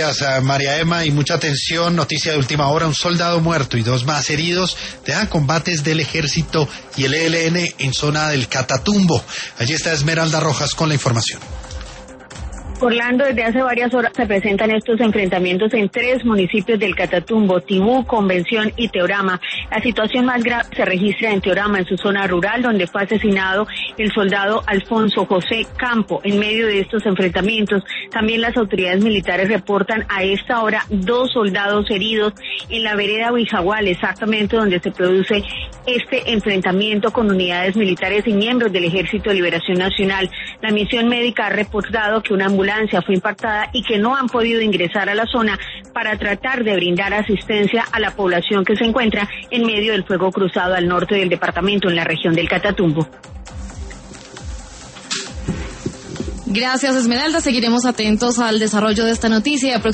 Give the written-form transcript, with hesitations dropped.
Gracias, María Emma, y mucha atención. Noticia de última hora: un soldado muerto y 2 más heridos dejan combates del ejército y el ELN en zona del Catatumbo. Allí está Esmeralda Rojas con la información. Orlando, desde hace varias horas se presentan estos enfrentamientos en 3 municipios del Catatumbo: Tibú, Convención y Teorama. La situación más grave se registra en Teorama, en su zona rural, donde fue asesinado el soldado Alfonso José Campo. En medio de estos enfrentamientos, también las autoridades militares reportan a esta hora 2 soldados heridos en la vereda Huijagual, exactamente donde se produce este enfrentamiento con unidades militares y miembros del Ejército de Liberación Nacional. La misión médica ha reportado que una ambulancia fue impactada y que no han podido ingresar a la zona para tratar de brindar asistencia a la población que se encuentra en medio del fuego cruzado al norte del departamento, en la región del Catatumbo. Gracias, Esmeralda. Seguiremos atentos al desarrollo de esta noticia.